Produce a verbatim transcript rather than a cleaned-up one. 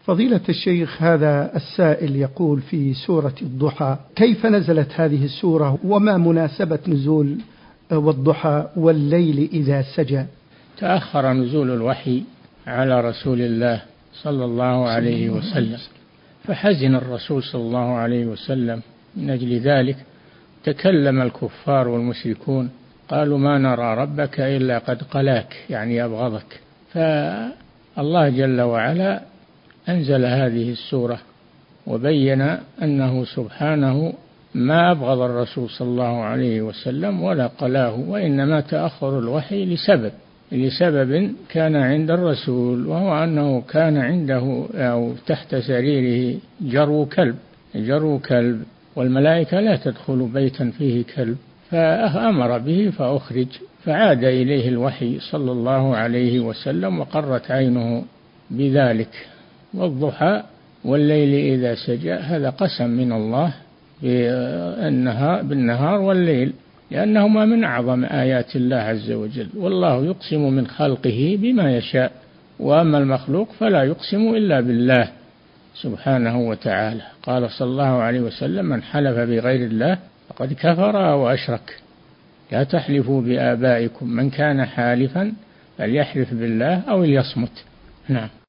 فضيلة الشيخ، هذا السائل يقول في سورة الضحى: كيف نزلت هذه السورة وما مناسبة نزول والضحى والليل إذا سجى؟ تأخر نزول الوحي على رسول الله صلى الله عليه وسلم، فحزن الرسول صلى الله عليه وسلم من أجل ذلك. تكلم الكفار والمشركون قالوا ما نرى ربك إلا قد قلاك، يعني أبغضك. فالله جل وعلا أنزل هذه السورة وبين أنه سبحانه ما أبغض الرسول صلى الله عليه وسلم ولا قلاه، وإنما تأخر الوحي لسبب لسبب كان عند الرسول، وهو أنه كان عنده أو تحت سريره جرو كلب جرو كلب والملائكة لا تدخل بيتا فيه كلب، فأمر به فأخرج، فعاد إليه الوحي صلى الله عليه وسلم وقرت عينه بذلك. والضحى والليل إذا سجى هذا قسم من الله بالنهار والليل، لأنهما من أعظم آيات الله عز وجل، والله يقسم من خلقه بما يشاء، وأما المخلوق فلا يقسم إلا بالله سبحانه وتعالى. قال صلى الله عليه وسلم: من حلف بغير الله فقد كفر وأشرك. لا تحلفوا بآبائكم، من كان حالفا فليحلف بالله أو ليصمت. نعم.